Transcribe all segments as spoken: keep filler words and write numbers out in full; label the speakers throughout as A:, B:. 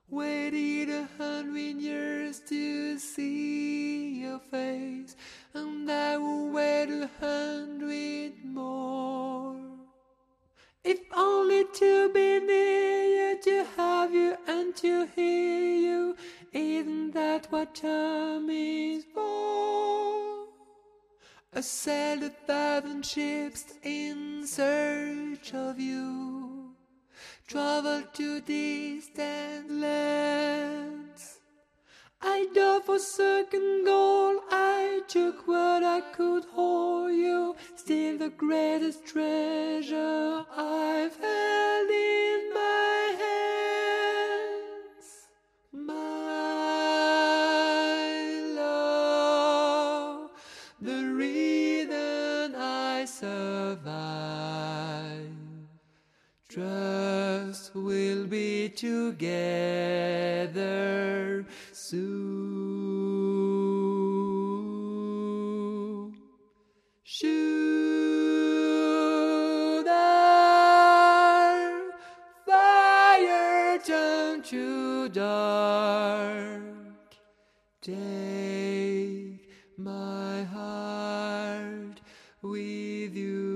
A: Waited a hundred years to see your face, and I will wait a hundred more. If only to be near you, to have you and to hear you. Isn't that what time is for? I sailed a thousand ships in search of you, traveled to distant lands. I dove for certain gold, I took what I could hold you. Still the greatest treasure I've held in my hands. My love, the reason I survive. Trust we'll be together soon. Should our fire turn to dark, take my heart with you.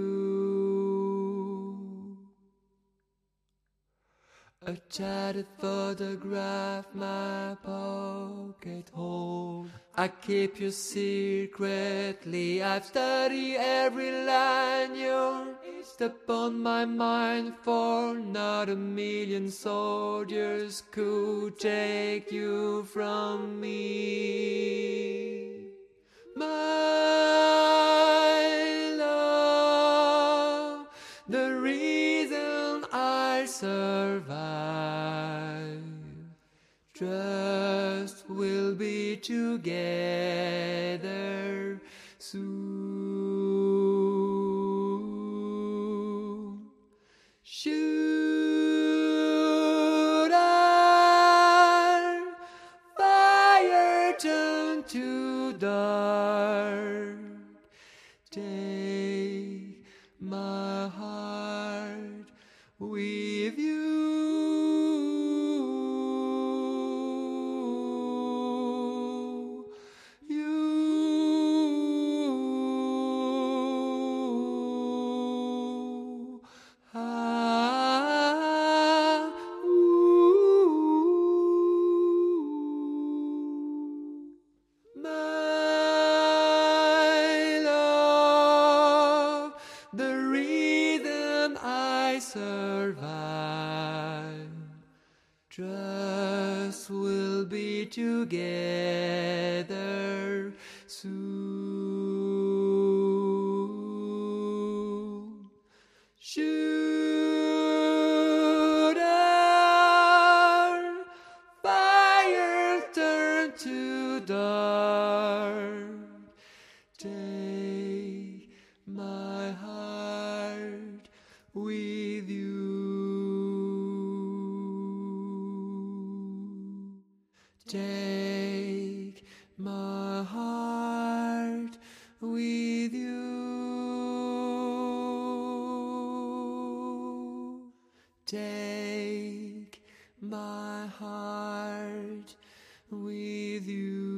A: A tattered photograph my pocket hold. I keep you secretly. I've studied every line you're etched upon my mind, for not a million soldiers could take you from me. My love, the reason I survive. Trust we'll be together soon. Should our fire turn to dark, take my heart with you. The reason I survive. Trust we'll be together soon. Should our fire turn to dark, take my heart with you. Take my heart with you. Take my heart with you.